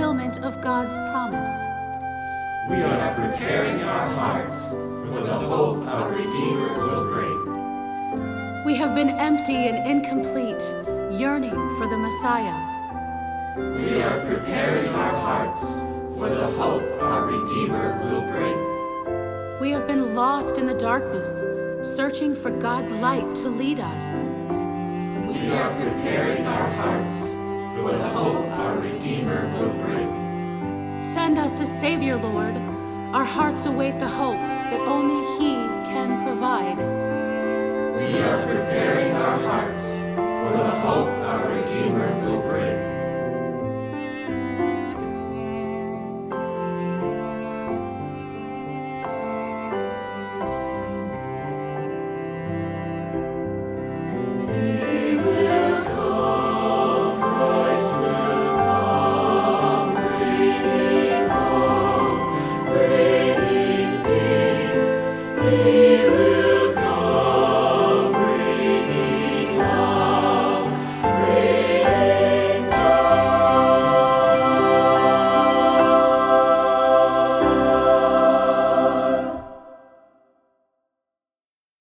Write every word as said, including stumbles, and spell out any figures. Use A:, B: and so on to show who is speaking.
A: fulfillment of God's promise.
B: We are preparing our hearts for the hope our Redeemer will bring.
A: We have been empty and incomplete, yearning for the Messiah.
B: We are preparing our hearts for the hope our Redeemer will bring.
A: We have been lost in the darkness, searching for God's light to lead us.
B: We are preparing our hearts for the hope our Redeemer will bring.
A: Send us a Savior, Lord. Our hearts await the hope that only He can provide.
B: We are preparing our hearts for the hope our Redeemer will bring.